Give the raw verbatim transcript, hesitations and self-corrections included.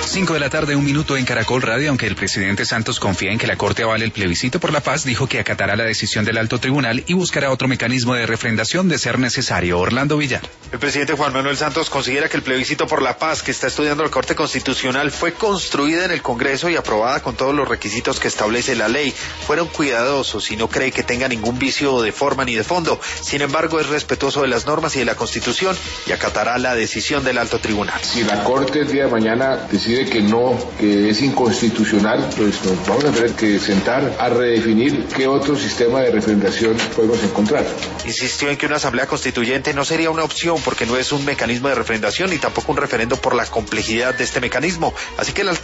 cinco de la tarde, un minuto en Caracol Radio. Aunque el presidente Santos confía en que la Corte avale el plebiscito por la paz, dijo que acatará la decisión del alto tribunal y buscará otro mecanismo de refrendación de ser necesario. Orlando Villar. El presidente Juan Manuel Santos considera que el plebiscito por la paz que está estudiando la Corte Constitucional fue construida en el Congreso y aprobada con todos los requisitos que establece la ley. Fueron cuidadosos y no cree que tenga ningún vicio de forma ni de fondo. Sin embargo, es respetuoso de las normas y de la Constitución y acatará la decisión del alto tribunal. Si la Corte el día de mañana decide que no, que es inconstitucional, pues nos vamos a tener que sentar a redefinir qué otro sistema de refrendación podemos encontrar. Insistió en que una asamblea constituyente no sería una opción porque no es un mecanismo de refrendación ni tampoco un referendo por la complejidad de este mecanismo. Así que el